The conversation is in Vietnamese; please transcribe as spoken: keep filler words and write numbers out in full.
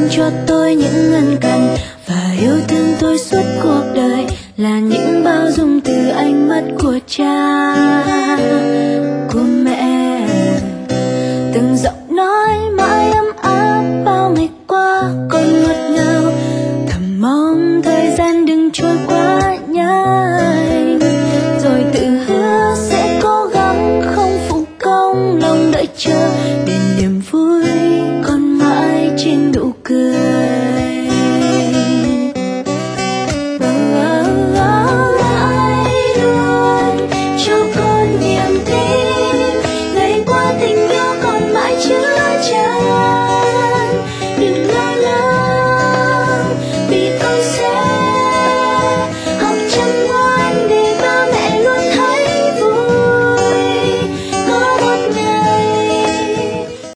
dành cho tôi những ân cần và yêu thương tôi suốt cuộc đời, là những bao dung từ ánh mắt của cha.